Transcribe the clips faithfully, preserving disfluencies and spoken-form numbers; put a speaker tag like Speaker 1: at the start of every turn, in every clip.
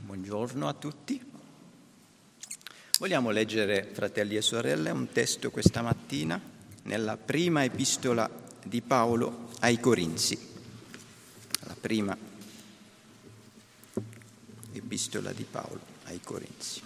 Speaker 1: Buongiorno a tutti. Vogliamo leggere, fratelli e sorelle, un testo questa mattina nella prima epistola di Paolo ai Corinzi. La prima epistola di Paolo ai Corinzi.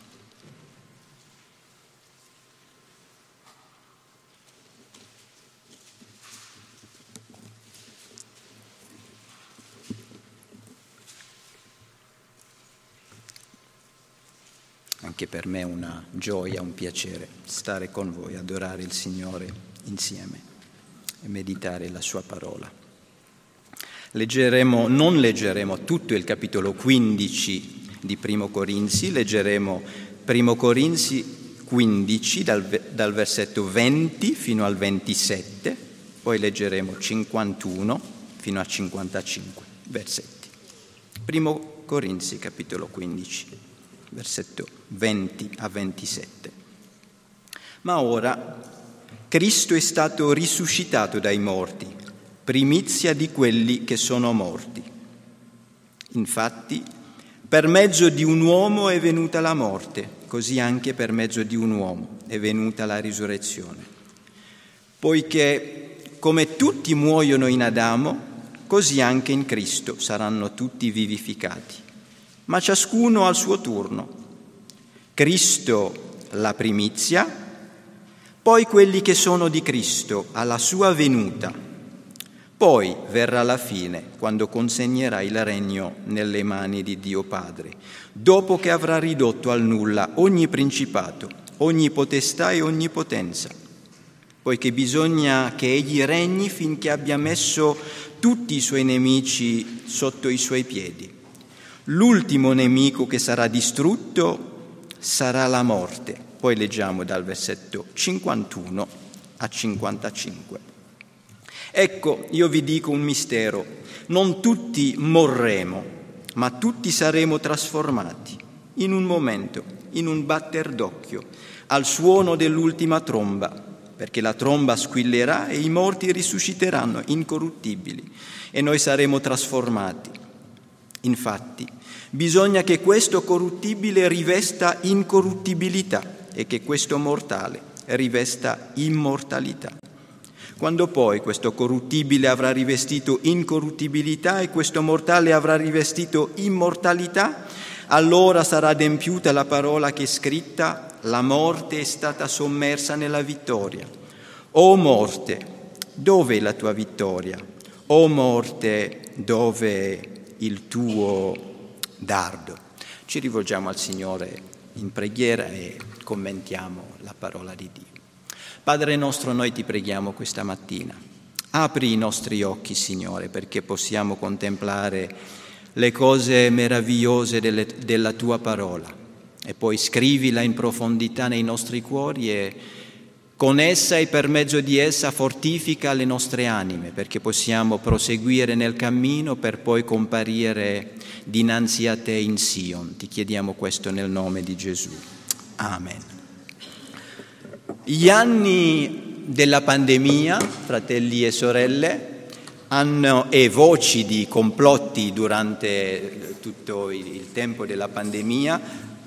Speaker 1: Anche per me è una gioia, un piacere stare con voi, adorare il Signore insieme e meditare la sua parola. Leggeremo, non leggeremo tutto il capitolo quindici di Primo Corinzi, leggeremo Primo Corinzi quindici dal, dal versetto venti fino al ventisette, poi leggeremo cinquantuno fino a cinquantacinque versetti. Primo Corinzi capitolo quindici. Versetto venti a ventisette. Ma ora Cristo è stato risuscitato dai morti, primizia di quelli che sono morti. Infatti, per mezzo di un uomo è venuta la morte, così anche per mezzo di un uomo è venuta la risurrezione. Poiché, come tutti muoiono in Adamo, così anche in Cristo saranno tutti vivificati. Ma ciascuno al suo turno. Cristo la primizia, poi quelli che sono di Cristo alla sua venuta. Poi verrà la fine, quando consegnerà il regno nelle mani di Dio Padre, dopo che avrà ridotto al nulla ogni principato, ogni potestà e ogni potenza, poiché bisogna che egli regni finché abbia messo tutti i suoi nemici sotto i suoi piedi. L'ultimo nemico che sarà distrutto sarà la morte. Poi leggiamo dal versetto cinquantuno a cinquantacinque. Ecco, io vi dico un mistero, non tutti morremo, ma tutti saremo trasformati in un momento, in un batter d'occhio, al suono dell'ultima tromba, perché la tromba squillerà e i morti risusciteranno incorruttibili e noi saremo trasformati. Infatti, bisogna che questo corruttibile rivesta incorruttibilità e che questo mortale rivesta immortalità. Quando poi questo corruttibile avrà rivestito incorruttibilità e questo mortale avrà rivestito immortalità, allora sarà adempiuta la parola che è scritta: la morte è stata sommersa nella vittoria. O morte, dove è la tua vittoria? O morte, dove è il tuo dardo? Ci rivolgiamo al Signore in preghiera e commentiamo la parola di Dio. Padre nostro, noi ti preghiamo questa mattina. Apri i nostri occhi, Signore, perché possiamo contemplare le cose meravigliose delle, della tua parola e poi scrivila in profondità nei nostri cuori e con essa e per mezzo di essa fortifica le nostre anime, perché possiamo proseguire nel cammino per poi comparire dinanzi a te in Sion. Ti chiediamo questo nel nome di Gesù. Amen. Gli anni della pandemia, fratelli e sorelle, hanno, e voci di complotti durante tutto il tempo della pandemia,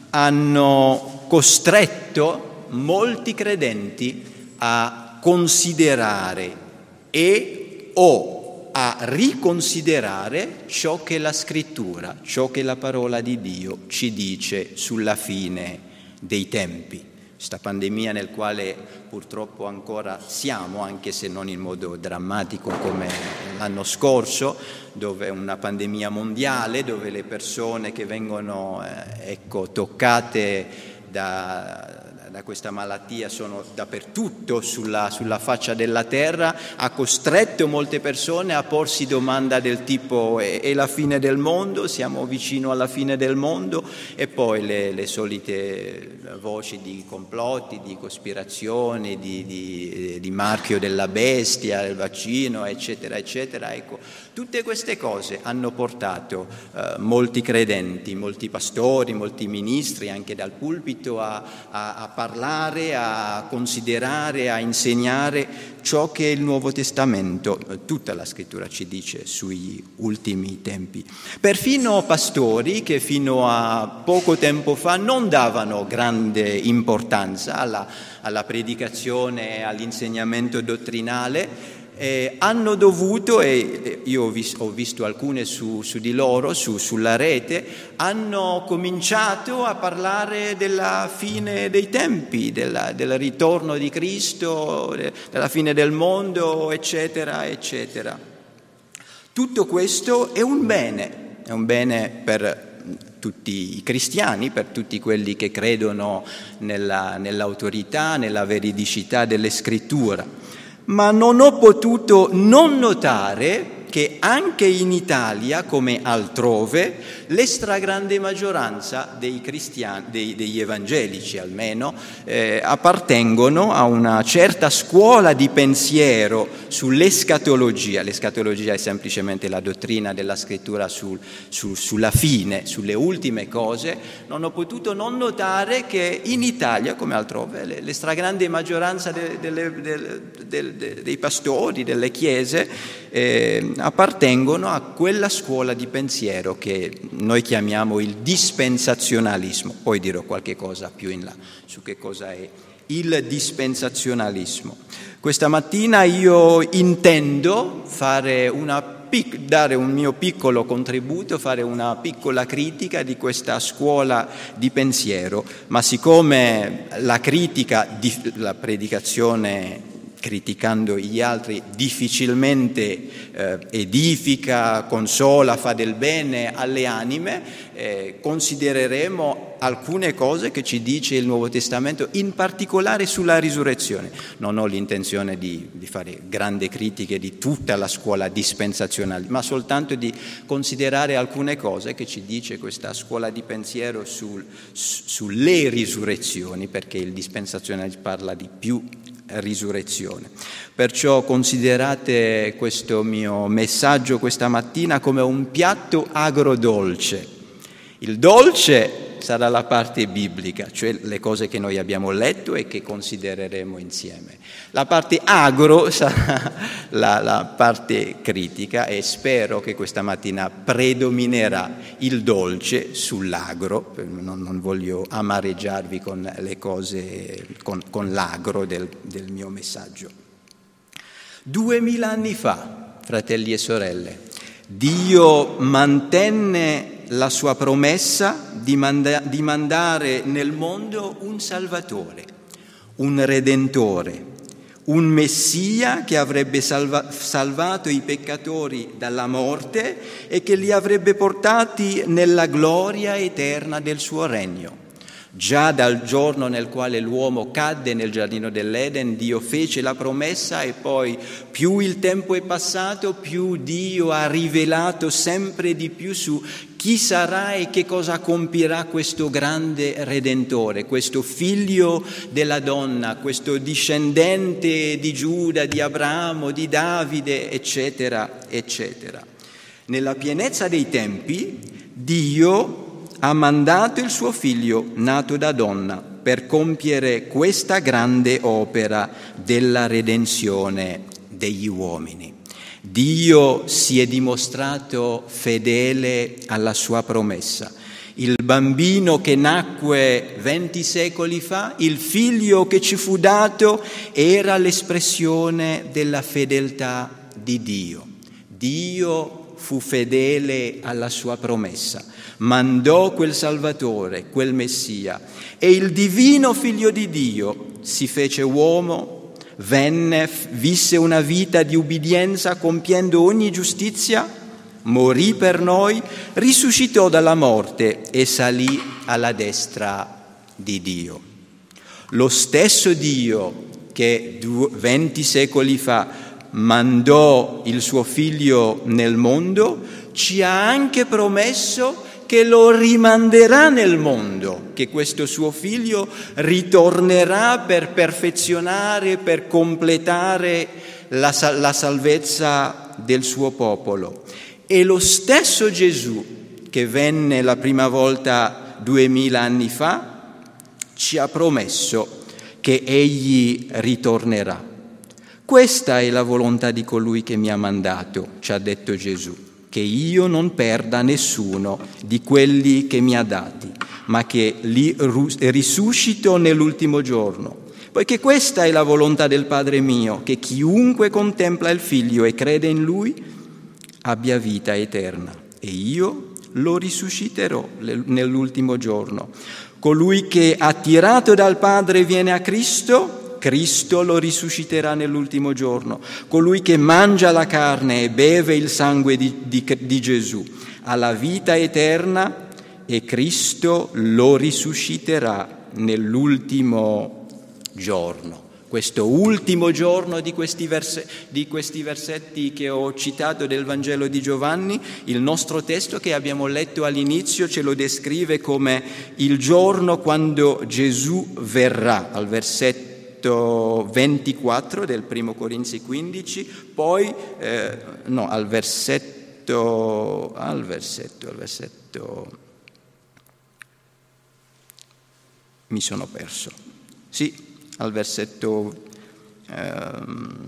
Speaker 1: hanno costretto molti credenti a considerare e o a riconsiderare ciò che la Scrittura, ciò che la parola di Dio ci dice sulla fine dei tempi. Questa pandemia nel quale purtroppo ancora siamo, anche se non in modo drammatico come l'anno scorso, dove è una pandemia mondiale, dove le persone che vengono eh, ecco, toccate da... da questa malattia sono dappertutto sulla, sulla faccia della terra, ha costretto molte persone a porsi domanda del tipo: è, è la fine del mondo? Siamo vicino alla fine del mondo? E poi le, le solite voci di complotti, di cospirazioni, di, di, di marchio della bestia, del vaccino, eccetera, eccetera. Ecco, tutte queste cose hanno portato eh, molti credenti, molti pastori, molti ministri, anche dal pulpito, a, a, a parlare, a considerare, a insegnare ciò che il Nuovo Testamento, tutta la Scrittura ci dice sugli ultimi tempi. Perfino pastori che fino a poco tempo fa non davano grande importanza alla, alla predicazione, all'insegnamento dottrinale, Eh, hanno dovuto, e io ho, vis- ho visto alcune su, su di loro, su, sulla rete, hanno cominciato a parlare della fine dei tempi, della, del ritorno di Cristo, de- della fine del mondo, eccetera, eccetera. Tutto questo è un bene, è un bene per tutti i cristiani, per tutti quelli che credono nella, nell'autorità, nella veridicità delle Scritture. Ma non ho potuto non notare che anche in Italia, come altrove, la stragrande maggioranza dei cristiani, dei, degli evangelici almeno, eh, appartengono a una certa scuola di pensiero sull'escatologia. L'escatologia è semplicemente la dottrina della Scrittura sul, su, sulla fine, sulle ultime cose. Non ho potuto non notare che in Italia, come altrove, la stragrande maggioranza de, de, de, de, de, dei pastori, delle chiese, eh, appartengono a quella scuola di pensiero che noi chiamiamo il dispensazionalismo. Poi dirò qualche cosa più in là su che cosa è il dispensazionalismo. Questa mattina io intendo fare una dare un mio piccolo contributo, fare una piccola critica di questa scuola di pensiero, ma siccome la critica, la predicazione criticando gli altri difficilmente eh, edifica, consola, fa del bene alle anime, eh, considereremo alcune cose che ci dice il Nuovo Testamento, in particolare sulla risurrezione. Non ho l'intenzione di, di fare grandi critiche di tutta la scuola dispensazionale, ma soltanto di considerare alcune cose che ci dice questa scuola di pensiero sul, sulle risurrezioni, perché il dispensazionalismo parla di più risurrezione. Perciò considerate questo mio messaggio questa mattina come un piatto agrodolce. Il dolce sarà la parte biblica, cioè le cose che noi abbiamo letto e che considereremo insieme. La parte agro sarà la, la parte critica, e spero che questa mattina predominerà il dolce sull'agro. Non, non voglio amareggiarvi con le cose, con, con l'agro del, del mio messaggio. Duemila anni fa, fratelli e sorelle, Dio mantenne la sua promessa di, manda- di mandare nel mondo un Salvatore, un Redentore, un Messia che avrebbe salva- salvato i peccatori dalla morte e che li avrebbe portati nella gloria eterna del suo regno. Già dal giorno nel quale l'uomo cadde nel giardino dell'Eden, Dio fece la promessa, e poi più il tempo è passato, più Dio ha rivelato sempre di più su chi sarà e che cosa compirà questo grande Redentore, questo figlio della donna, questo discendente di Giuda, di Abramo, di Davide, eccetera, eccetera. Nella pienezza dei tempi, Dio ha mandato il suo figlio nato da donna per compiere questa grande opera della redenzione degli uomini. Dio si è dimostrato fedele alla sua promessa. Il bambino che nacque venti secoli fa, il figlio che ci fu dato, era l'espressione della fedeltà di Dio. Dio fu fedele alla sua promessa. Mandò quel Salvatore, quel Messia, e il divino Figlio di Dio si fece uomo, venne, visse una vita di ubbidienza compiendo ogni giustizia, morì per noi, risuscitò dalla morte e salì alla destra di Dio. Lo stesso Dio che venti secoli fa mandò il suo Figlio nel mondo ci ha anche promesso che lo rimanderà nel mondo, che questo suo figlio ritornerà per perfezionare, per completare la, la salvezza del suo popolo. E lo stesso Gesù che venne la prima volta duemila anni fa ci ha promesso che egli ritornerà. Questa è la volontà di colui che mi ha mandato, ci ha detto Gesù, che io non perda nessuno di quelli che mi ha dati, ma che li risuscito nell'ultimo giorno. Poiché questa è la volontà del Padre mio, che chiunque contempla il Figlio e crede in Lui abbia vita eterna, e io lo risusciterò nell'ultimo giorno. Colui che attirato dal Padre viene a Cristo, Cristo lo risusciterà nell'ultimo giorno. Colui che mangia la carne e beve il sangue di, di, di Gesù ha la vita eterna, e Cristo lo risusciterà nell'ultimo giorno. Questo ultimo giorno di questi, verse, di questi versetti che ho citato del Vangelo di Giovanni, il nostro testo che abbiamo letto all'inizio ce lo descrive come il giorno quando Gesù verrà, al versetto ventiquattro del primo Corinzi quindici, poi eh, no, al versetto, al versetto, al versetto, mi sono perso, sì, al versetto ehm,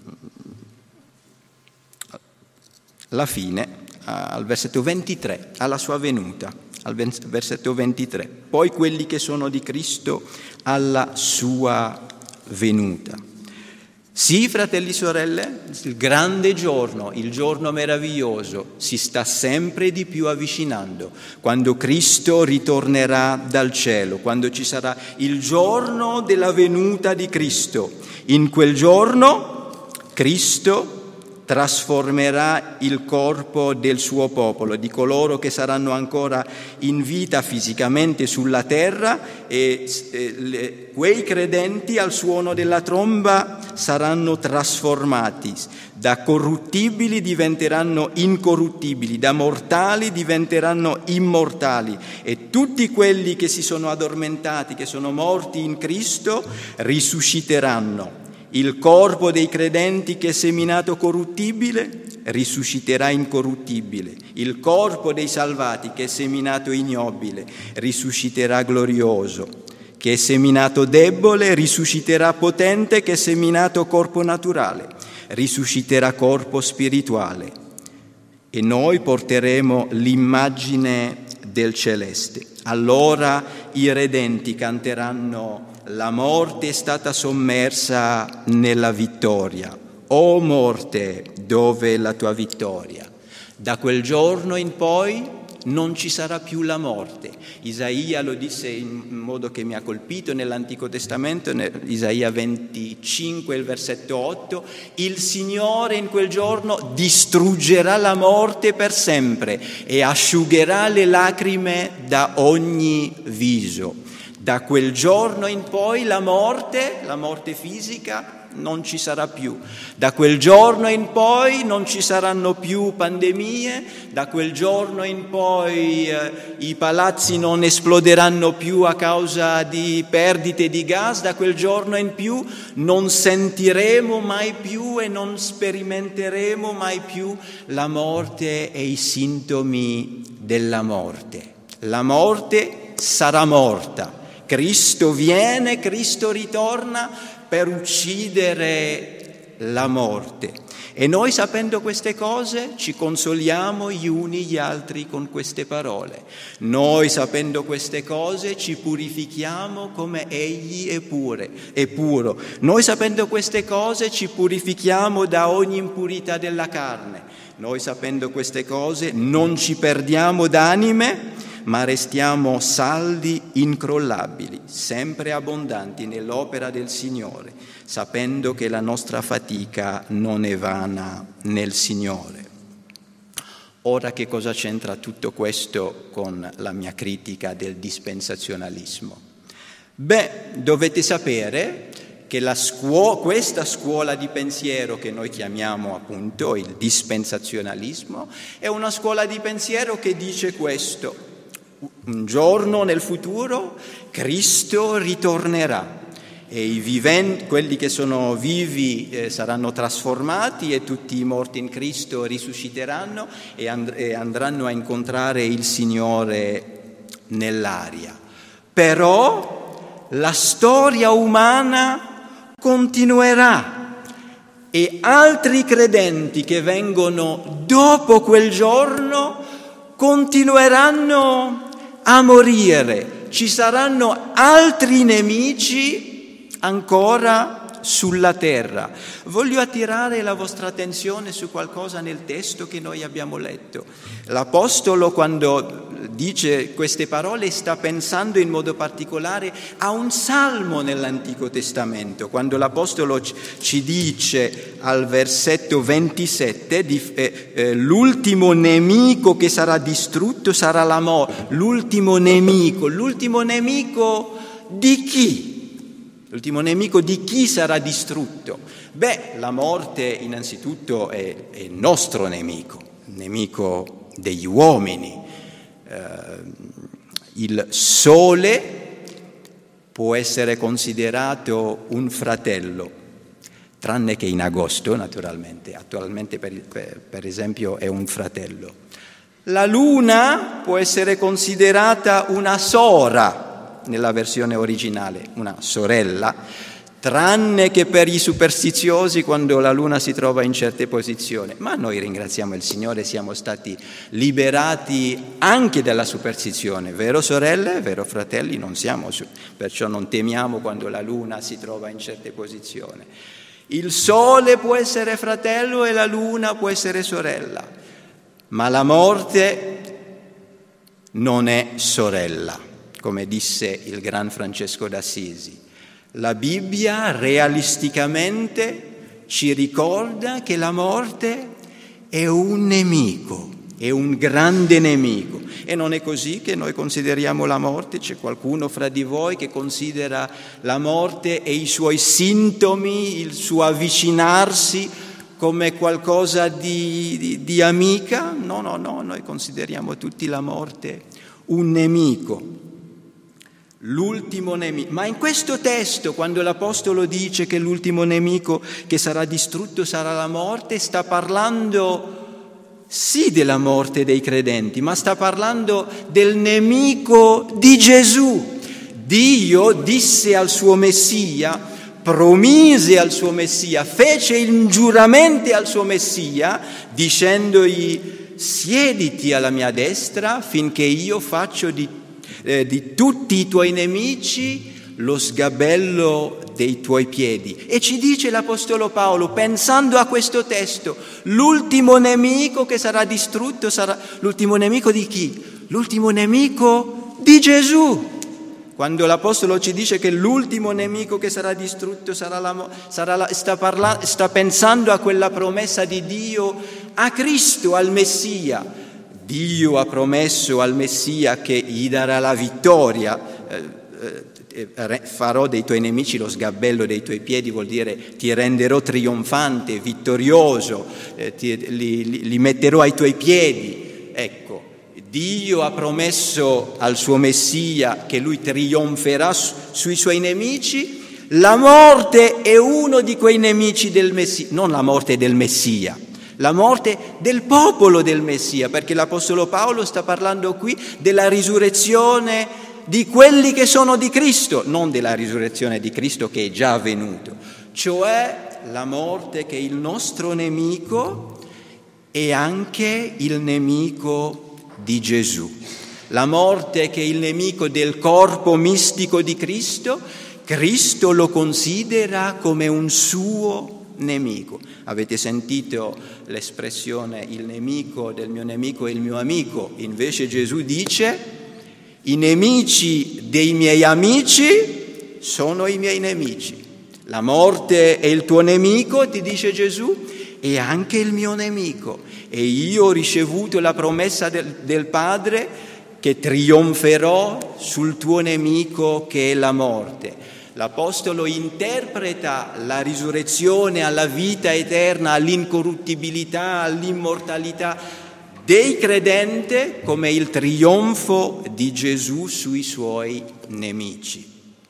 Speaker 1: la fine, al versetto ventitré, alla sua venuta, al versetto ventitré. Poi quelli che sono di Cristo alla sua venuta. Sì, fratelli e sorelle, il grande giorno, il giorno meraviglioso si sta sempre di più avvicinando, quando Cristo ritornerà dal cielo, quando ci sarà il giorno della venuta di Cristo. In quel giorno Cristo trasformerà il corpo del suo popolo, di coloro che saranno ancora in vita fisicamente sulla terra, e eh, le, quei credenti al suono della tromba saranno trasformati, da corruttibili diventeranno incorruttibili, da mortali diventeranno immortali, e tutti quelli che si sono addormentati, che sono morti in Cristo, risusciteranno. Il corpo dei credenti che è seminato corruttibile risusciterà incorruttibile. Il corpo dei salvati che è seminato ignobile risusciterà glorioso. Che è seminato debole risusciterà potente, che è seminato corpo naturale risusciterà corpo spirituale. E noi porteremo l'immagine del celeste. Allora i redenti canteranno: la morte è stata sommersa nella vittoria. O morte, dove è la tua vittoria? Da quel giorno in poi non ci sarà più la morte. Isaia lo disse in modo che mi ha colpito nell'Antico Testamento, Isaia venticinque, il versetto otto: il Signore in quel giorno distruggerà la morte per sempre e asciugherà le lacrime da ogni viso. Da quel giorno in poi la morte, la morte fisica, non ci sarà più. Da quel giorno in poi non ci saranno più pandemie, da quel giorno in poi eh, i palazzi non esploderanno più a causa di perdite di gas, da quel giorno in più non sentiremo mai più e non sperimenteremo mai più la morte e i sintomi della morte. La morte sarà morta. Cristo viene, Cristo ritorna per uccidere la morte. E noi, sapendo queste cose, ci consoliamo gli uni gli altri con queste parole. Noi, sapendo queste cose, ci purifichiamo come Egli è pure, è puro. Noi, sapendo queste cose, ci purifichiamo da ogni impurità della carne. Noi, sapendo queste cose, non ci perdiamo d'anime, ma restiamo saldi, incrollabili, sempre abbondanti nell'opera del Signore, sapendo che la nostra fatica non è vana nel Signore. Ora, che cosa c'entra tutto questo con la mia critica del dispensazionalismo? Beh, dovete sapere che la scuo- questa scuola di pensiero che noi chiamiamo appunto il dispensazionalismo è una scuola di pensiero che dice questo: un giorno nel futuro Cristo ritornerà e i viventi, quelli che sono vivi eh, saranno trasformati, e tutti i morti in Cristo risusciteranno e, and- e andranno a incontrare il Signore nell'aria. Però la storia umana continuerà e altri credenti che vengono dopo quel giorno continueranno a morire. Ci saranno altri nemici ancora sulla terra. Voglio attirare la vostra attenzione su qualcosa nel testo che noi abbiamo letto. L'Apostolo, quando dice queste parole, sta pensando in modo particolare a un salmo nell'Antico Testamento. Quando l'Apostolo ci dice al versetto ventisette di, eh, eh, l'ultimo nemico che sarà distrutto sarà la morte. L'ultimo nemico, l'ultimo nemico di chi? L'ultimo nemico di chi sarà distrutto? Beh, la morte innanzitutto è, è il nostro nemico, nemico degli uomini. Eh, il sole può essere considerato un fratello, tranne che in agosto, naturalmente. Attualmente, per, per, per esempio, è un fratello. La luna può essere considerata una sora, nella versione originale, una sorella, tranne che per i superstiziosi quando la luna si trova in certe posizioni. Ma noi ringraziamo il Signore, siamo stati liberati anche dalla superstizione. Vero sorelle, vero fratelli, non siamo, perciò non temiamo quando la luna si trova in certe posizioni. Il sole può essere fratello e la luna può essere sorella, ma la morte non è sorella, come disse il gran Francesco d'Assisi. La Bibbia realisticamente ci ricorda che la morte è un nemico, è un grande nemico. E non è così che noi consideriamo la morte. C'è qualcuno fra di voi che considera la morte e i suoi sintomi, il suo avvicinarsi come qualcosa di, di, di amica? No, no, no, noi consideriamo tutti la morte un nemico. L'ultimo nemico. Ma in questo testo, quando l'Apostolo dice che l'ultimo nemico che sarà distrutto sarà la morte, sta parlando sì della morte dei credenti, ma sta parlando del nemico di Gesù. Dio disse al suo Messia, promise al suo Messia, fece ingiuramenti al suo Messia, dicendogli: siediti alla mia destra finché io faccio di Eh, di tutti i tuoi nemici lo sgabello dei tuoi piedi. E ci dice l'Apostolo Paolo, pensando a questo testo, l'ultimo nemico che sarà distrutto sarà l'ultimo nemico di chi? L'ultimo nemico di Gesù. Quando l'Apostolo ci dice che l'ultimo nemico che sarà distrutto sarà la, sarà la, sta, parla, sta pensando a quella promessa di Dio a Cristo, al Messia. Dio ha promesso al Messia che gli darà la vittoria, eh, eh, farò dei tuoi nemici lo sgabello dei tuoi piedi, vuol dire ti renderò trionfante, vittorioso, eh, ti, li, li metterò ai tuoi piedi. Ecco, Dio ha promesso al suo Messia che lui trionferà su, sui suoi nemici. La morte è uno di quei nemici del Messia, non la morte del Messia, la morte del popolo del Messia, perché l'Apostolo Paolo sta parlando qui della risurrezione di quelli che sono di Cristo, non della risurrezione di Cristo che è già avvenuto, cioè la morte che è il nostro nemico e anche il nemico di Gesù. La morte che è il nemico del corpo mistico di Cristo, Cristo lo considera come un suo nemico. Avete sentito l'espressione il nemico del mio nemico è il mio amico? Invece Gesù dice i nemici dei miei amici sono i miei nemici. La morte è il tuo nemico, ti dice Gesù, e anche il mio nemico. E io ho ricevuto la promessa del, del Padre che trionferò sul tuo nemico che è la morte. L'Apostolo interpreta la risurrezione alla vita eterna, all'incorruttibilità, all'immortalità dei credenti come il trionfo di Gesù sui suoi nemici.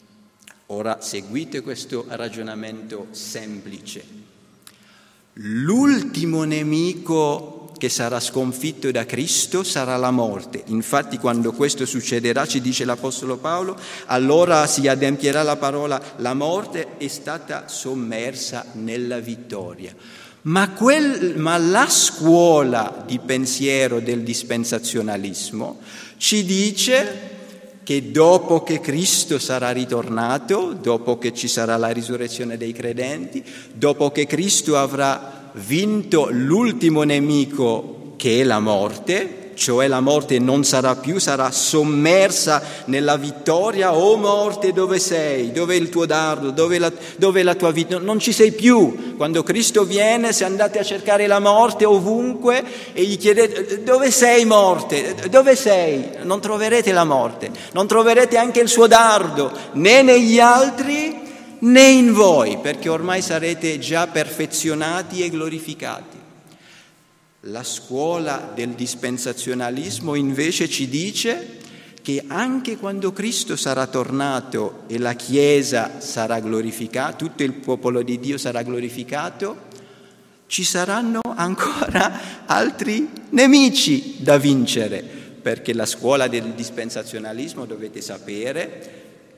Speaker 1: Ora seguite questo ragionamento semplice. L'ultimo nemico che sarà sconfitto da Cristo sarà la morte. Infatti quando questo succederà, ci dice l'Apostolo Paolo, allora si adempierà la parola: la morte è stata sommersa nella vittoria. Ma, quel, ma la scuola di pensiero del dispensazionalismo ci dice che dopo che Cristo sarà ritornato, dopo che ci sarà la risurrezione dei credenti, dopo che Cristo avrà vinto l'ultimo nemico che è la morte, cioè la morte non sarà più, sarà sommersa nella vittoria. O morte, dove sei? Dove è il tuo dardo? Dove è la, dove è la tua vita? Non ci sei più. Quando Cristo viene, se andate a cercare la morte ovunque e gli chiedete: dove sei, morte? Dove sei? Non troverete la morte, non troverete anche il suo dardo, né negli altri né in voi, perché ormai sarete già perfezionati e glorificati. La scuola del dispensazionalismo invece ci dice che anche quando Cristo sarà tornato e la Chiesa sarà glorificata, tutto il popolo di Dio sarà glorificato, ci saranno ancora altri nemici da vincere, perché la scuola del dispensazionalismo, dovete sapere,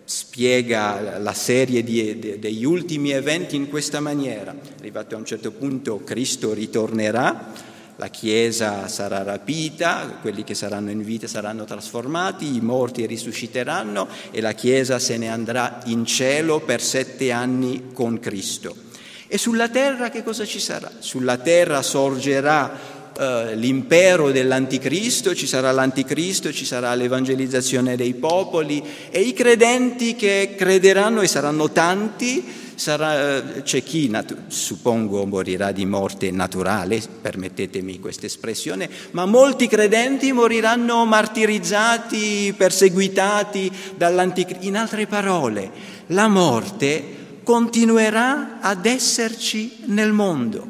Speaker 1: spiega la serie di, de, degli ultimi eventi in questa maniera. Arrivato a un certo punto Cristo ritornerà, la Chiesa sarà rapita, quelli che saranno in vita saranno trasformati, i morti risusciteranno e la Chiesa se ne andrà in cielo per sette anni con Cristo. E sulla terra che cosa ci sarà? Sulla terra sorgerà Uh, l'impero dell'anticristo, ci sarà l'anticristo, ci sarà l'evangelizzazione dei popoli e i credenti che crederanno, e saranno tanti, sarà, uh, c'è chi natu- suppongo morirà di morte naturale, permettetemi questa espressione, ma molti credenti moriranno martirizzati, perseguitati dall'anticristo. In altre parole, la morte continuerà ad esserci nel mondo.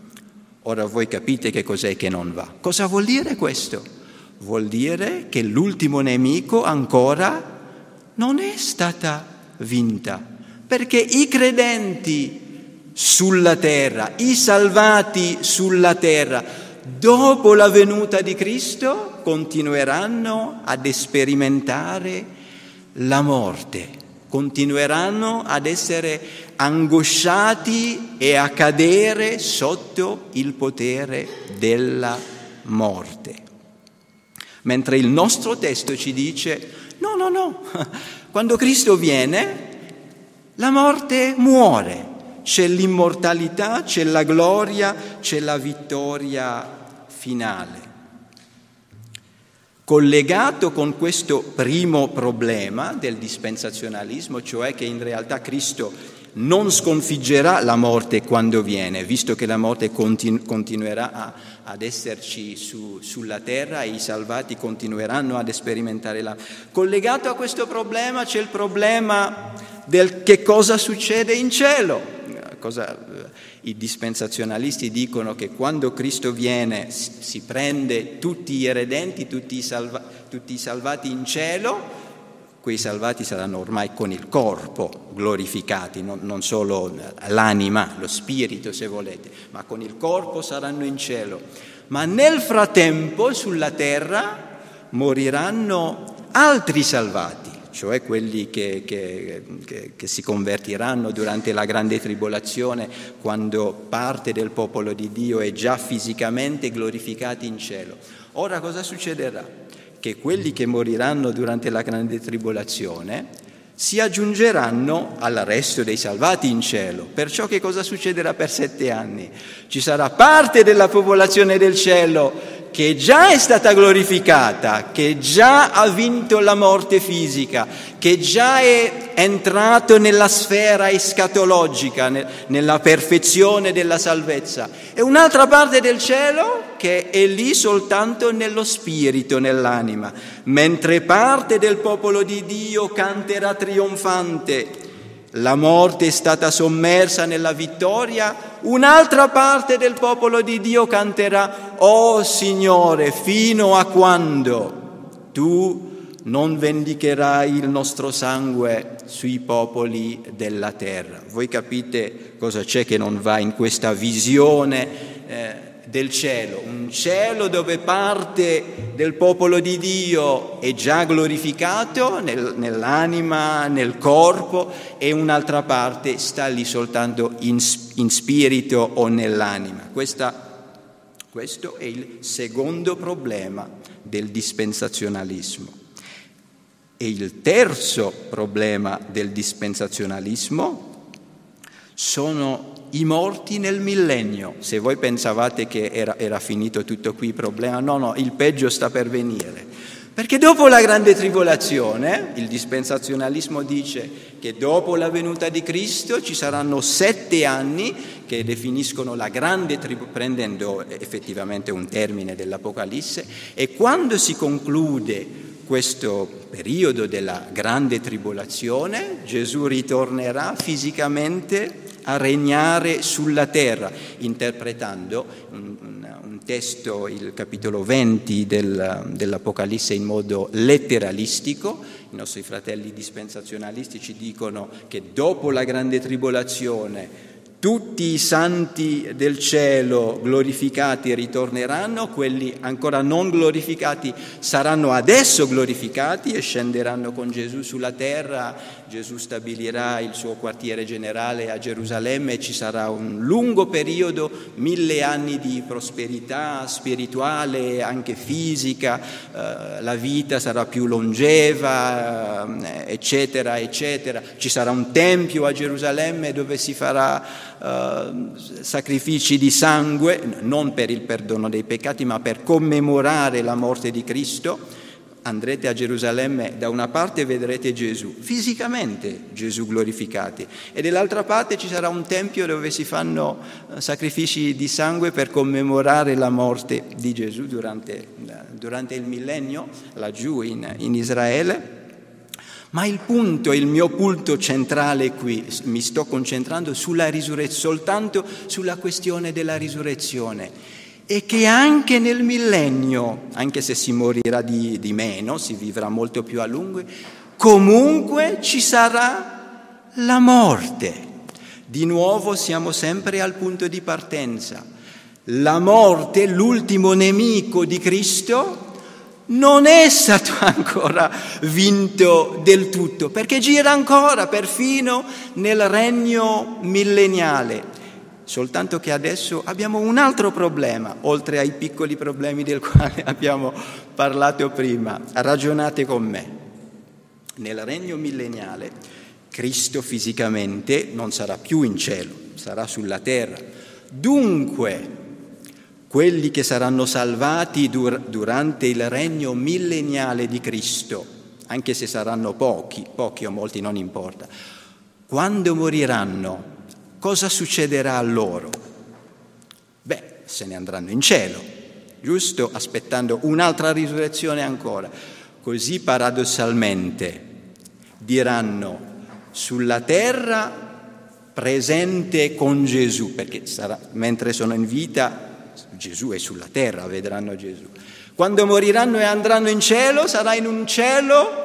Speaker 1: Ora voi capite che cos'è che non va. Cosa vuol dire questo? Vuol dire che l'ultimo nemico ancora non è stata vinta, perché i credenti sulla terra, i salvati sulla terra, dopo la venuta di Cristo, continueranno ad sperimentare la morte, continueranno ad essere angosciati e a cadere sotto il potere della morte. Mentre il nostro testo ci dice: no, no, no, quando Cristo viene, la morte muore, c'è l'immortalità, c'è la gloria, c'è la vittoria finale. Collegato con questo primo problema del dispensazionalismo, cioè che in realtà Cristo non sconfiggerà la morte quando viene, visto che la morte continu- continuerà a, ad esserci su, sulla terra e i salvati continueranno ad sperimentare la... Collegato a questo problema c'è il problema del che cosa succede in cielo. Cosa, i dispensazionalisti dicono che quando Cristo viene si prende tutti i redenti, tutti i, salva, tutti i salvati in cielo. Quei salvati saranno ormai con il corpo glorificati, non, non solo l'anima, lo spirito se volete, ma con il corpo saranno in cielo. Ma nel frattempo sulla terra moriranno altri salvati, cioè quelli che, che, che, che si convertiranno durante la grande tribolazione, quando parte del popolo di Dio è già fisicamente glorificati in cielo. Ora cosa succederà? Che quelli che moriranno durante la grande tribolazione si aggiungeranno al resto dei salvati in cielo. Perciò che cosa succederà per sette anni? Ci sarà parte della popolazione del cielo che già è stata glorificata, che già ha vinto la morte fisica, che già è entrato nella sfera escatologica, nella perfezione della salvezza, e un'altra parte del cielo che è lì soltanto nello spirito, nell'anima, mentre parte del popolo di Dio canterà trionfante: la morte è stata sommersa nella vittoria. Un'altra parte del popolo di Dio canterà: oh Signore, fino a quando tu non vendicherai il nostro sangue sui popoli della terra. Voi capite cosa c'è che non va in questa visione eh, del cielo, un cielo dove parte del popolo di Dio è già glorificato nel, nell'anima, nel corpo, e un'altra parte sta lì soltanto in, in spirito o nell'anima. Questa, questo è il secondo problema del dispensazionalismo. E il terzo problema del dispensazionalismo sono i morti nel millennio. Se voi pensavate che era, era finito tutto qui il problema, no, no, il peggio sta per venire. Perché dopo la grande tribolazione, il dispensazionalismo dice che dopo la venuta di Cristo ci saranno sette anni che definiscono la grande tribolazione, prendendo effettivamente un termine dell'Apocalisse, e quando si conclude questo periodo della grande tribolazione, Gesù ritornerà fisicamente a regnare sulla terra, interpretando un, un, un testo, il capitolo venti del, dell'Apocalisse, in modo letteralistico. I nostri fratelli dispensazionalisti ci dicono che dopo la grande tribolazione tutti i santi del cielo glorificati ritorneranno, quelli ancora non glorificati saranno adesso glorificati e scenderanno con Gesù sulla terra. Gesù stabilirà il suo quartiere generale a Gerusalemme e ci sarà un lungo periodo, mille anni di prosperità spirituale, anche fisica, eh, la vita sarà più longeva, eh, eccetera, eccetera. Ci sarà un tempio a Gerusalemme dove si farà Uh, sacrifici di sangue, non per il perdono dei peccati, ma per commemorare la morte di Cristo. Andrete a Gerusalemme, da una parte vedrete Gesù, fisicamente Gesù glorificati, e dall'altra parte ci sarà un tempio dove si fanno uh, sacrifici di sangue per commemorare la morte di Gesù durante, uh, durante il millennio, laggiù in, in Israele. Ma il punto, il mio punto centrale qui, mi sto concentrando sulla risurrezione, soltanto sulla questione della risurrezione, e che anche nel millennio, anche se si morirà di, di meno, si vivrà molto più a lungo, comunque ci sarà la morte. Di nuovo siamo sempre al punto di partenza. La morte, l'ultimo nemico di Cristo, non è stato ancora vinto del tutto, perché gira ancora perfino nel regno milleniale. Soltanto che adesso abbiamo un altro problema, oltre ai piccoli problemi del quale abbiamo parlato prima. Ragionate con me. Nel regno milleniale Cristo fisicamente non sarà più in cielo, sarà sulla terra. Dunque, quelli che saranno salvati dur- durante il regno milleniale di Cristo, anche se saranno pochi, pochi o molti non importa, quando moriranno, cosa succederà a loro? Beh, se ne andranno in cielo, giusto? Aspettando un'altra risurrezione ancora. Così paradossalmente diranno: sulla terra presente con Gesù, perché sarà, mentre sono in vita Gesù è sulla terra, vedranno Gesù. Quando moriranno e andranno in cielo, sarà in un cielo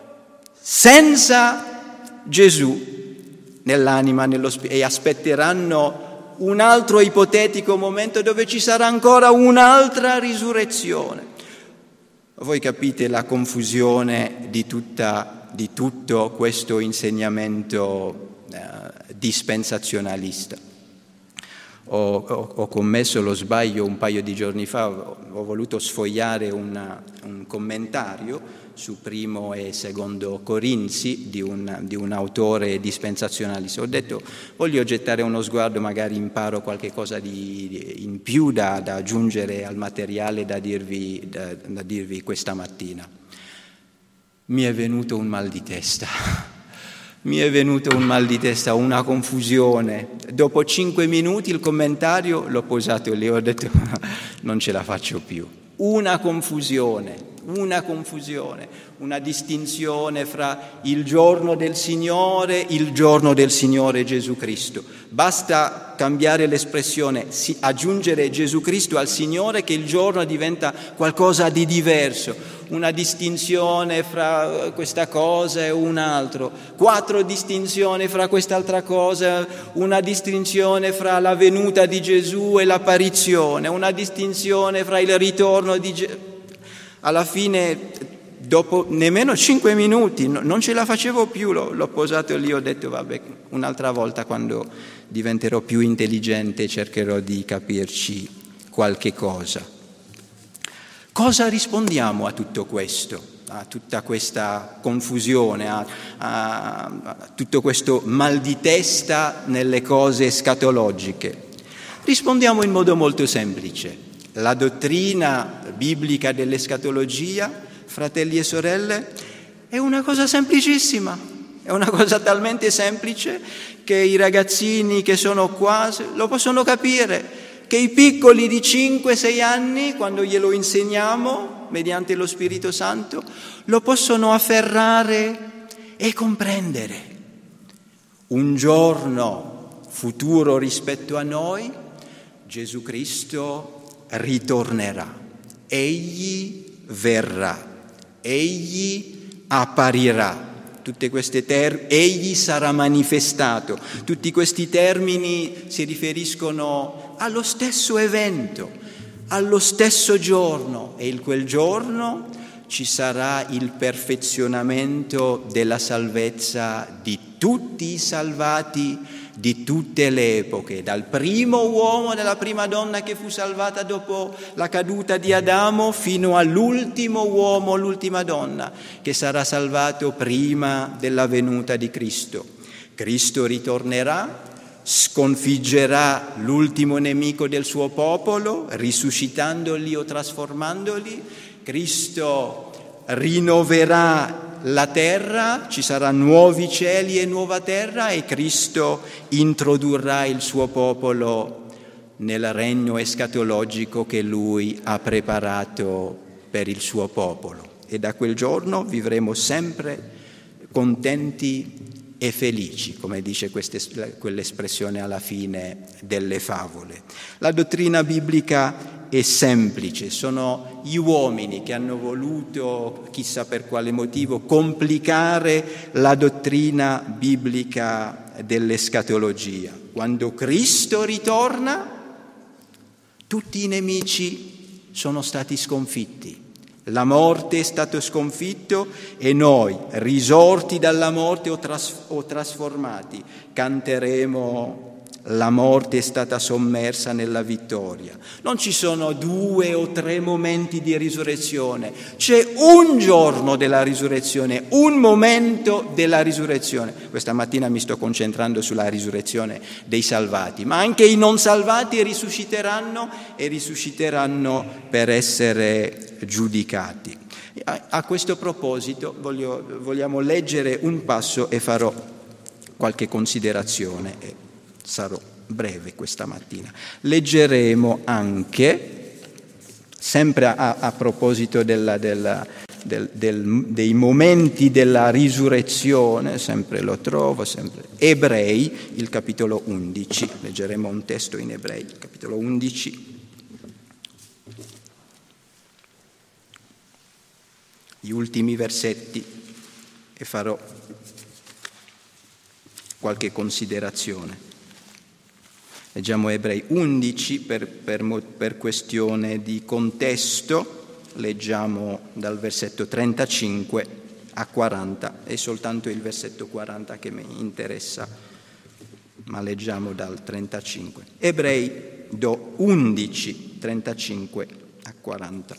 Speaker 1: senza Gesù nell'anima, nello spirito, e aspetteranno un altro ipotetico momento dove ci sarà ancora un'altra risurrezione. Voi capite la confusione di, tutta, di tutto questo insegnamento eh, dispensazionalista. Ho, ho, ho commesso lo sbaglio un paio di giorni fa, ho, ho voluto sfogliare una, un commentario su primo e secondo Corinzi di un, di un autore dispensazionalista. Ho detto, voglio gettare uno sguardo, magari imparo qualche cosa di, di, in più da, da aggiungere al materiale da dirvi, da, da dirvi questa mattina. Mi è venuto un mal di testa. Mi è venuto un mal di testa, una confusione. Dopo cinque minuti il commentario l'ho posato lì, ho detto non ce la faccio più. Una confusione, una confusione, una distinzione fra il giorno del Signore, il giorno del Signore Gesù Cristo. Basta cambiare l'espressione, aggiungere Gesù Cristo al Signore, che il giorno diventa qualcosa di diverso. una distinzione fra questa cosa e un altro, quattro distinzioni fra quest'altra cosa, una distinzione fra la venuta di Gesù e l'apparizione, una distinzione fra il ritorno di Gesù. Alla fine, dopo nemmeno cinque minuti, non ce la facevo più, l'ho, l'ho posato lì, ho detto vabbè, un'altra volta quando diventerò più intelligente cercherò di capirci qualche cosa. Cosa rispondiamo a tutto questo, a tutta questa confusione, a, a, a tutto questo mal di testa nelle cose escatologiche? Rispondiamo in modo molto semplice. La dottrina biblica dell'escatologia, fratelli e sorelle, è una cosa semplicissima, è una cosa talmente semplice che i ragazzini che sono qua lo possono capire, che i piccoli di cinque sei anni, quando glielo insegniamo mediante lo Spirito Santo, lo possono afferrare e comprendere. Un giorno futuro rispetto a noi, Gesù Cristo ritornerà, egli verrà. Egli apparirà, tutte queste termini, egli sarà manifestato, tutti questi termini si riferiscono allo stesso evento, allo stesso giorno, e in quel giorno ci sarà il perfezionamento della salvezza di tutti i salvati di tutte le epoche, dal primo uomo, dalla prima donna che fu salvata dopo la caduta di Adamo, fino all'ultimo uomo, l'ultima donna che sarà salvato prima della venuta di Cristo. Cristo ritornerà, sconfiggerà l'ultimo nemico del suo popolo, risuscitandoli o trasformandoli. Cristo rinnoverà la terra, ci saranno nuovi cieli e nuova terra, e Cristo introdurrà il suo popolo nel regno escatologico che Lui ha preparato per il suo popolo. E da quel giorno vivremo sempre contenti e felici, come dice queste, quell'espressione alla fine delle favole. La dottrina biblica è semplice, sono gli uomini che hanno voluto, chissà per quale motivo, complicare la dottrina biblica dell'escatologia. Quando Cristo ritorna, tutti i nemici sono stati sconfitti. La morte è stato sconfitto e noi, risorti dalla morte o, tras- o trasformati, canteremo la morte è stata sommersa nella vittoria. Non ci sono due o tre momenti di risurrezione, c'è un giorno della risurrezione, un momento della risurrezione. Questa mattina mi sto concentrando sulla risurrezione dei salvati, ma anche i non salvati risusciteranno e risusciteranno per essere giudicati. A, a questo proposito voglio, vogliamo leggere un passo e farò qualche considerazione. Sarò breve questa mattina. Leggeremo anche, sempre a, a proposito della, della, del, del, dei momenti della risurrezione, sempre lo trovo, sempre Ebrei, il capitolo undici. Leggeremo un testo in Ebrei, il capitolo undici. Gli ultimi versetti, e farò qualche considerazione. Leggiamo Ebrei undici per, per, per questione di contesto, leggiamo dal versetto trentacinque a quaranta, è soltanto il versetto quaranta che mi interessa, ma leggiamo dal trentacinque. Ebrei undici, trentacinque a quaranta.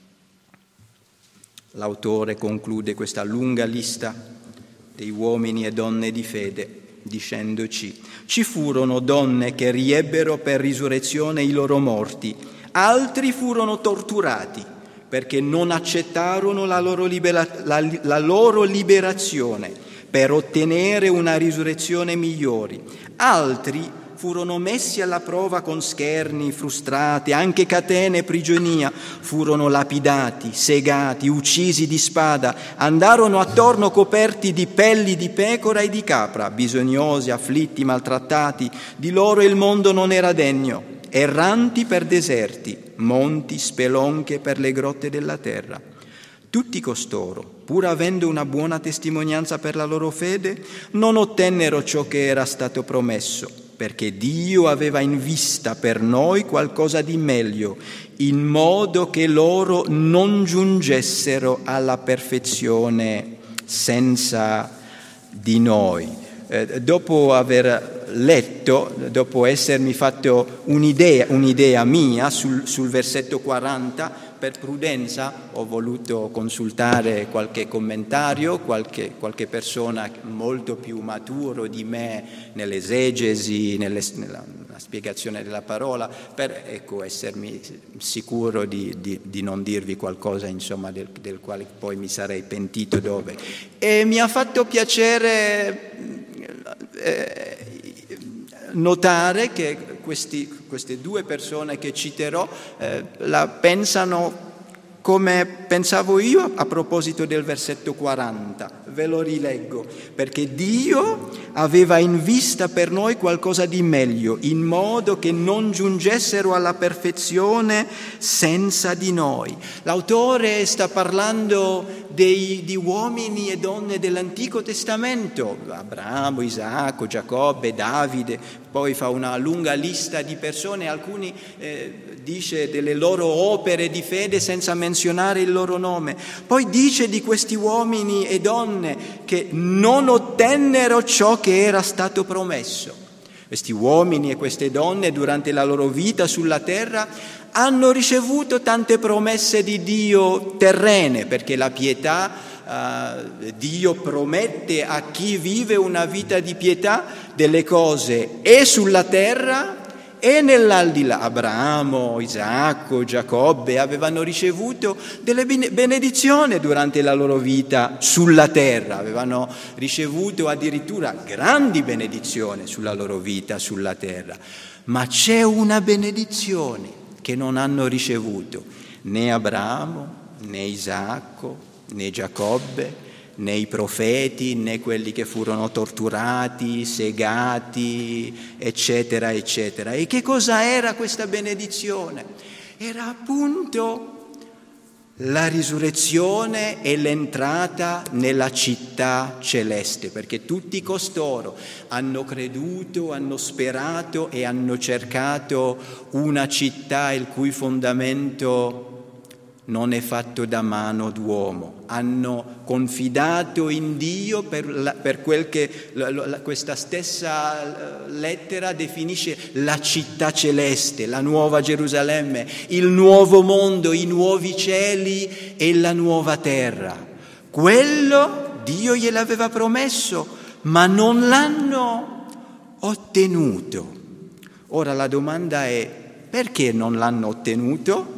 Speaker 1: L'autore conclude questa lunga lista dei uomini e donne di fede dicendoci: ci furono donne che riebbero per risurrezione i loro morti, altri furono torturati perché non accettarono la loro, libera- la, la loro liberazione per ottenere una risurrezione migliore, altri furono messi alla prova con scherni, frustrate, anche catene e prigionia, furono lapidati, segati, uccisi di spada, andarono attorno coperti di pelli di pecora e di capra, bisognosi, afflitti, maltrattati, di loro il mondo non era degno, erranti per deserti, monti, spelonche per le grotte della terra. Tutti costoro, pur avendo una buona testimonianza per la loro fede, non ottennero ciò che era stato promesso, perché Dio aveva in vista per noi qualcosa di meglio, in modo che loro non giungessero alla perfezione senza di noi. Eh, dopo aver letto, dopo essermi fatto un'idea, un'idea mia sul, sul versetto quaranta, per prudenza ho voluto consultare qualche commentario, qualche, qualche persona molto più maturo di me nell'esegesi, nelle, nella, nella spiegazione della parola, per ecco, essermi sicuro di, di, di non dirvi qualcosa insomma, del, del quale poi mi sarei pentito dove. E mi ha fatto piacere eh, notare che questi, queste due persone che citerò eh, la pensano come pensavo io a proposito del versetto quaranta. Ve lo rileggo, perché Dio aveva in vista per noi qualcosa di meglio, in modo che non giungessero alla perfezione senza di noi. L'autore sta parlando dei, di uomini e donne dell'Antico Testamento, Abramo, Isacco, Giacobbe, Davide, poi fa una lunga lista di persone, alcuni eh, dice delle loro opere di fede senza menzionare il loro nome, poi dice di questi uomini e donne che non ottennero ciò che era stato promesso. Questi uomini e queste donne durante la loro vita sulla terra hanno ricevuto tante promesse di Dio terrene, perché la pietà, uh, Dio promette a chi vive una vita di pietà delle cose e sulla terra e nell'aldilà. Abramo, Isacco, Giacobbe avevano ricevuto delle benedizioni durante la loro vita sulla terra, avevano ricevuto addirittura grandi benedizioni sulla loro vita sulla terra, ma c'è una benedizione che non hanno ricevuto né Abramo, né Isacco, né Giacobbe, né i profeti, né quelli che furono torturati, segati, eccetera, eccetera. E che cosa era questa benedizione? Era appunto la risurrezione e l'entrata nella città celeste, perché tutti costoro hanno creduto, hanno sperato e hanno cercato una città il cui fondamento non è fatto da mano d'uomo, hanno confidato in Dio per, la, per quel che la, la, questa stessa lettera definisce la città celeste, la nuova Gerusalemme, il nuovo mondo, i nuovi cieli e la nuova terra. Quello Dio gliel'aveva promesso, ma non l'hanno ottenuto. Ora la domanda è: perché non l'hanno ottenuto?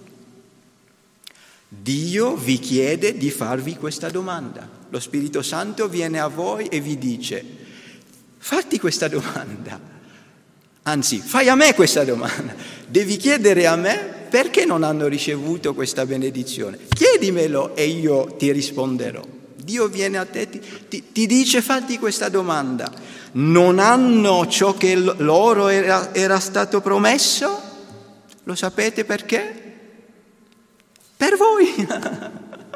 Speaker 1: Dio vi chiede di farvi questa domanda. Lo Spirito Santo viene a voi e vi dice: fatti questa domanda. Anzi, fai a me questa domanda. Devi chiedere a me perché non hanno ricevuto questa benedizione. Chiedimelo e io ti risponderò. Dio viene a te, ti, ti, ti dice: fatti questa domanda. Non hanno ciò che loro era, era stato promesso? Lo sapete perché? Per voi, per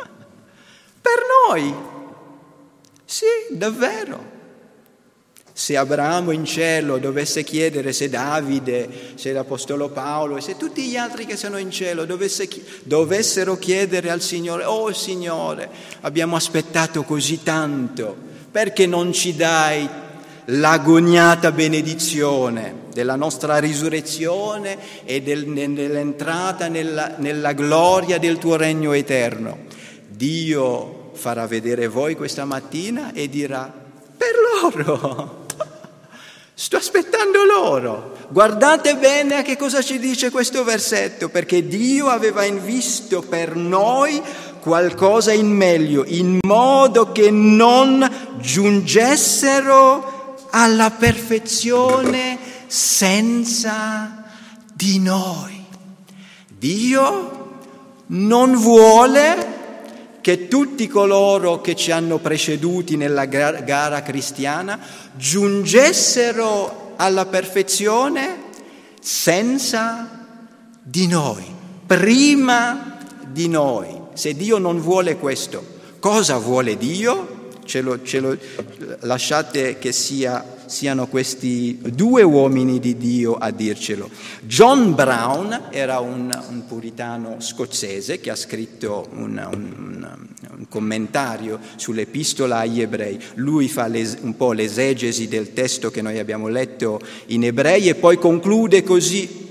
Speaker 1: noi, sì, davvero. Se Abramo in cielo dovesse chiedere, se Davide, se l'Apostolo Paolo e se tutti gli altri che sono in cielo dovesse, dovessero chiedere al Signore: oh Signore, abbiamo aspettato così tanto, perché non ci dai l'agoniata benedizione della nostra risurrezione e del, dell'entrata nella, nella gloria del tuo regno eterno? Dio farà vedere voi questa mattina e dirà: per loro, sto aspettando loro. Guardate bene a che cosa ci dice questo versetto, perché Dio aveva in vista per noi qualcosa in meglio, in modo che non giungessero alla perfezione senza di noi. Dio non vuole che tutti coloro che ci hanno preceduti nella gara cristiana giungessero alla perfezione senza di noi, prima di noi, Se Dio non vuole questo, cosa vuole Dio? Ce lo, ce lo lasciate che sia, siano questi due uomini di Dio a dircelo. John Brown era un, un puritano scozzese che ha scritto un, un, un commentario sull'epistola agli ebrei. Lui fa les, un po' l'esegesi del testo che noi abbiamo letto in ebrei e poi conclude così: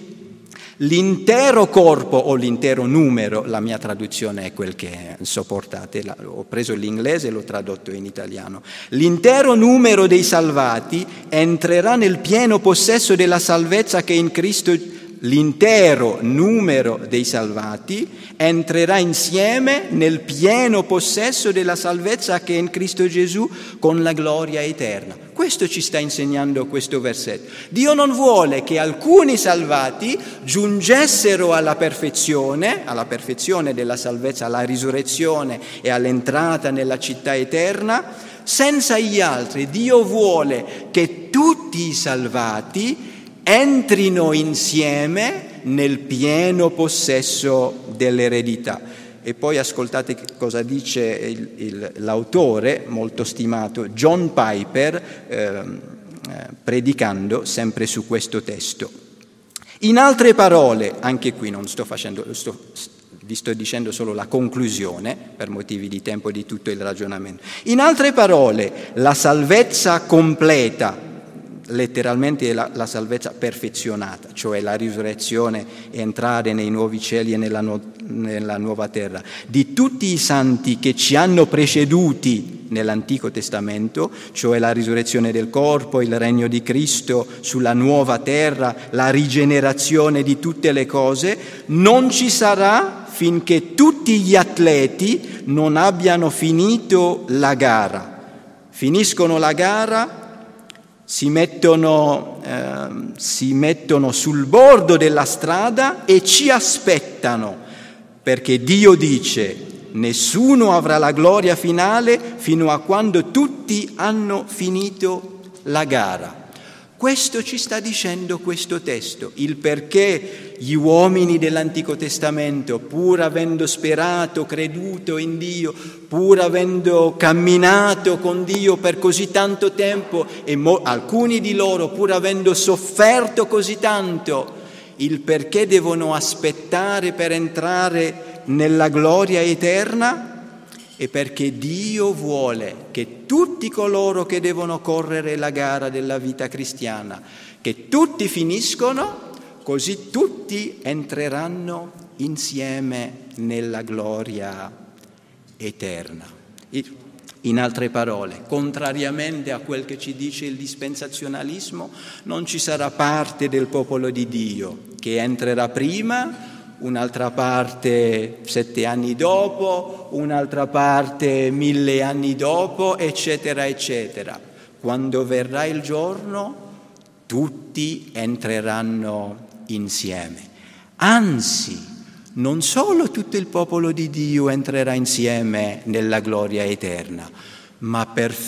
Speaker 1: l'intero corpo o l'intero numero, la mia traduzione è quel che sopportate, ho preso l'inglese e l'ho tradotto in italiano, l'intero numero dei salvati entrerà nel pieno possesso della salvezza che in Cristo, l'intero numero dei salvati entrerà insieme nel pieno possesso della salvezza che è in Cristo Gesù con la gloria eterna. Questo ci sta insegnando questo versetto. Dio non vuole che alcuni salvati giungessero alla perfezione, alla perfezione della salvezza, alla risurrezione e all'entrata nella città eterna, senza gli altri. Dio vuole che tutti i salvati entrino insieme nel pieno possesso dell'eredità. E poi ascoltate cosa dice il, il, l'autore molto stimato John Piper, eh, predicando sempre su questo testo. In altre parole, anche qui non sto facendo, sto, vi sto dicendo solo la conclusione per motivi di tempo di tutto il ragionamento. In altre parole, la salvezza completa, letteralmente la, la salvezza perfezionata, cioè la risurrezione e entrare nei nuovi cieli e nella, nu- nella nuova terra, di tutti i santi che ci hanno preceduti nell'Antico Testamento, cioè la risurrezione del corpo, il regno di Cristo sulla nuova terra, la rigenerazione di tutte le cose, non ci sarà finché tutti gli atleti non abbiano finito la gara. Finiscono la gara, Si mettono, eh, si mettono sul bordo della strada e ci aspettano, perché Dio dice: nessuno avrà la gloria finale fino a quando tutti hanno finito la gara. Questo ci sta dicendo questo testo, il perché gli uomini dell'Antico Testamento, pur avendo sperato, creduto in Dio, pur avendo camminato con Dio per così tanto tempo, e mo- alcuni di loro pur avendo sofferto così tanto, il perché devono aspettare per entrare nella gloria eterna, e perché Dio vuole che tutti coloro che devono correre la gara della vita cristiana, che tutti finiscono, così tutti entreranno insieme nella gloria eterna. In altre parole, contrariamente a quel che ci dice il dispensazionalismo, non ci sarà parte del popolo di Dio che entrerà prima, un'altra parte sette anni dopo, un'altra parte mille anni dopo, eccetera, eccetera. Quando verrà il giorno, tutti entreranno insieme. Anzi, non solo tutto il popolo di Dio entrerà insieme nella gloria eterna, ma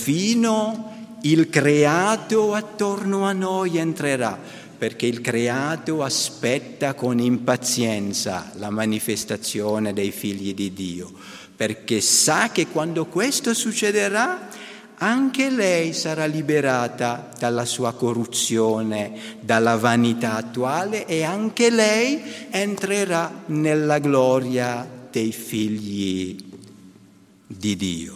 Speaker 1: perfino il creato attorno a noi entrerà, perché il creato aspetta con impazienza la manifestazione dei figli di Dio, perché sa che quando questo succederà anche lei sarà liberata dalla sua corruzione, dalla vanità attuale, e anche lei entrerà nella gloria dei figli di Dio.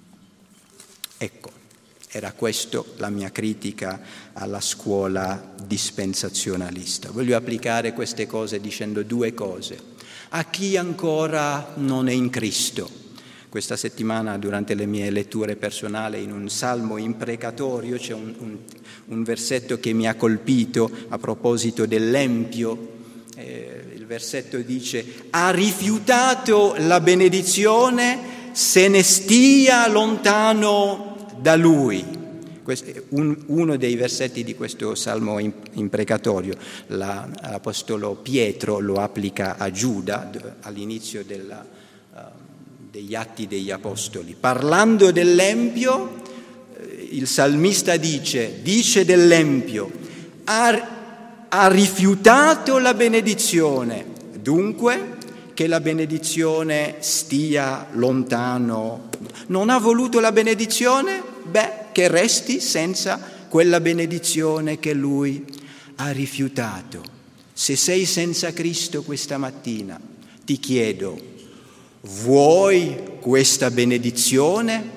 Speaker 1: Ecco, era questa la mia critica alla scuola dispensazionalista. Voglio applicare queste cose dicendo due cose. A chi ancora non è in Cristo. Questa settimana, durante le mie letture personali, in un salmo imprecatorio c'è un, un, un versetto che mi ha colpito a proposito dell'empio. Eh, il versetto dice: ha rifiutato la benedizione, se ne stia lontano da lui. Questo è un, uno dei versetti di questo salmo imprecatorio. La, l'apostolo Pietro lo applica a Giuda all'inizio della, uh, degli Atti degli Apostoli. Parlando dell'empio, il salmista dice, dice dell'empio, ha, ha rifiutato la benedizione, dunque che la benedizione stia lontano. Non ha voluto la benedizione? Beh, che resti senza quella benedizione che lui ha rifiutato. Se sei senza Cristo questa mattina, ti chiedo, vuoi questa benedizione?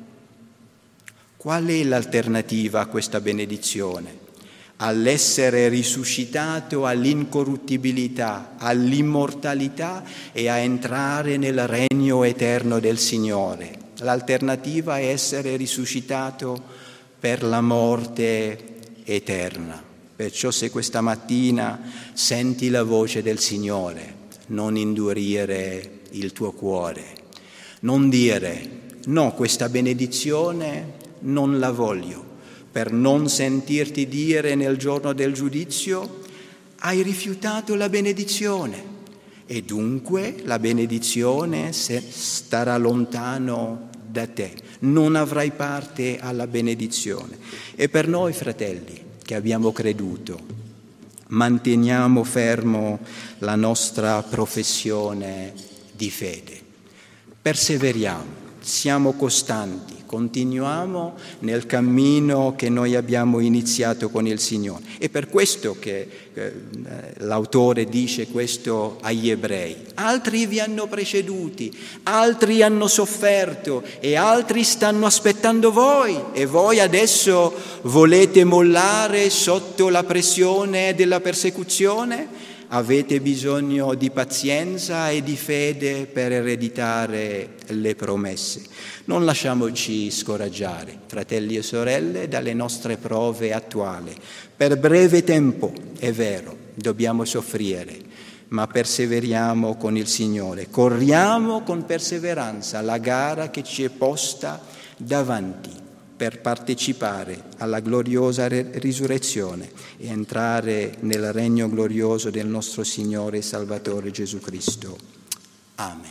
Speaker 1: Qual è l'alternativa a questa benedizione? All'essere risuscitato all'incorruttibilità, all'immortalità e a entrare nel regno eterno del Signore. L'alternativa è essere risuscitato per la morte eterna. Perciò se questa mattina senti la voce del Signore, non indurire il tuo cuore, non dire no, questa benedizione non la voglio, per non sentirti dire nel giorno del giudizio hai rifiutato la benedizione e dunque la benedizione starà lontano da te, non avrai parte alla benedizione. E per noi, fratelli, che abbiamo creduto, manteniamo fermo la nostra professione di fede, perseveriamo, siamo costanti, continuiamo nel cammino che noi abbiamo iniziato con il Signore. È per questo che eh, l'autore dice questo agli ebrei. Altri vi hanno preceduti, altri hanno sofferto e altri stanno aspettando voi e voi adesso volete mollare sotto la pressione della persecuzione? Avete bisogno di pazienza e di fede per ereditare le promesse. Non lasciamoci scoraggiare, fratelli e sorelle, dalle nostre prove attuali. Per breve tempo, è vero, dobbiamo soffrire, ma perseveriamo con il Signore. Corriamo con perseveranza la gara che ci è posta davanti, per partecipare alla gloriosa risurrezione e entrare nel regno glorioso del nostro Signore e Salvatore Gesù Cristo. Amen.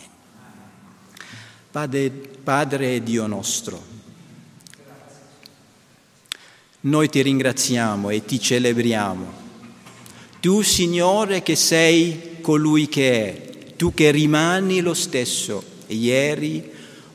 Speaker 1: Padre, Padre e Dio nostro, noi ti ringraziamo e ti celebriamo. Tu, Signore, che sei colui che è, tu che rimani lo stesso, ieri,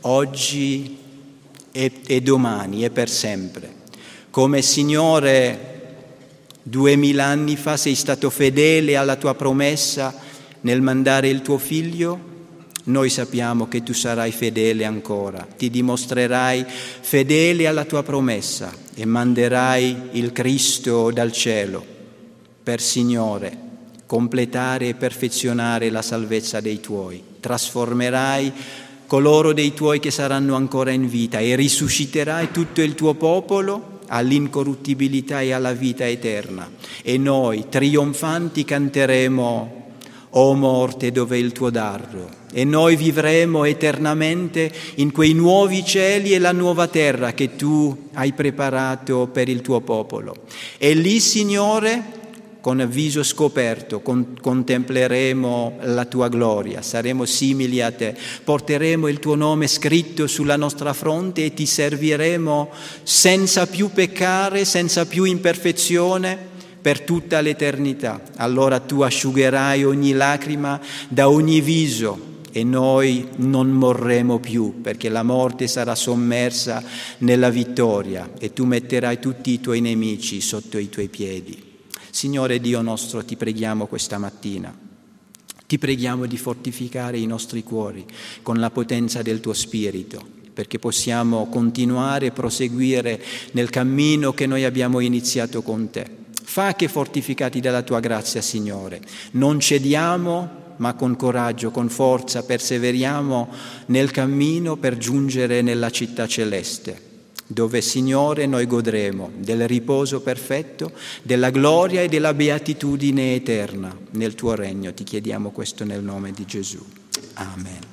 Speaker 1: oggi e, e domani e per sempre. Come Signore duemila anni fa sei stato fedele alla tua promessa nel mandare il tuo Figlio, noi sappiamo che tu sarai fedele ancora, ti dimostrerai fedele alla tua promessa e manderai il Cristo dal cielo per, Signore, completare e perfezionare la salvezza dei tuoi. Trasformerai coloro dei tuoi che saranno ancora in vita e risusciterai tutto il tuo popolo all'incorruttibilità e alla vita eterna. E noi, trionfanti, canteremo «O morte, dov'è il tuo dardo?» E noi vivremo eternamente in quei nuovi cieli e la nuova terra che tu hai preparato per il tuo popolo. E lì, Signore, con viso scoperto con, contempleremo la tua gloria, saremo simili a te, porteremo il tuo nome scritto sulla nostra fronte e ti serviremo senza più peccare, senza più imperfezione, per tutta l'eternità. Allora tu asciugherai ogni lacrima da ogni viso e noi non morremo più, perché la morte sarà sommersa nella vittoria e tu metterai tutti i tuoi nemici sotto i tuoi piedi. Signore Dio nostro, ti preghiamo questa mattina, ti preghiamo di fortificare i nostri cuori con la potenza del tuo Spirito, perché possiamo continuare e proseguire nel cammino che noi abbiamo iniziato con te. Fa che fortificati dalla tua grazia, Signore, non cediamo, ma con coraggio, con forza, perseveriamo nel cammino per giungere nella città celeste, dove, Signore, noi godremo del riposo perfetto, della gloria e della beatitudine eterna nel tuo regno. Ti chiediamo questo nel nome di Gesù. Amen.